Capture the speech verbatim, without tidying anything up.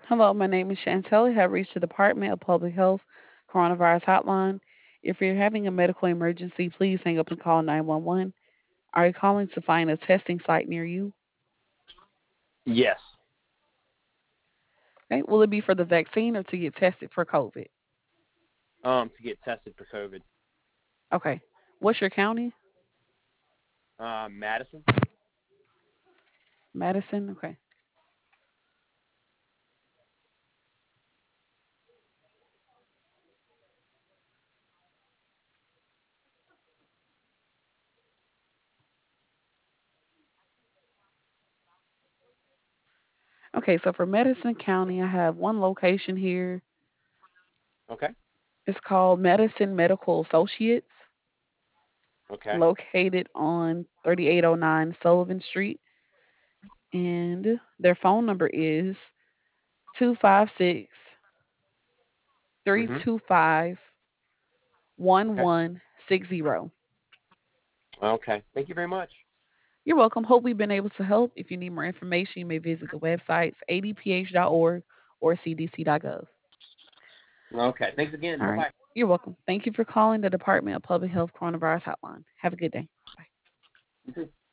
Hello, my name is Chantel. You have reached the Department of Public Health Coronavirus Hotline. If you're having a medical emergency, please hang up and call nine one one. Are you calling to find a testing site near you? Yes. Okay. Will it be for the vaccine or to get tested for COVID? Um, to get tested for COVID. Okay. What's your county? Uh, Madison. Madison. Okay. Okay. So for Madison County, I have one location here. Okay. It's called Madison Medical Associates, Okay. located on thirty-eight oh nine Sullivan Street. And their phone number is two five six three Mhm. two five one Okay. one six zero. Okay. Thank you very much. You're welcome. Hope we've been able to help. If you need more information, you may visit the websites a d p h dot org or c d c dot gov. Okay. Thanks again. All Bye right. bye. You're welcome. Thank you for calling the Department of Public Health Coronavirus Hotline. Have a good day. Bye. You too.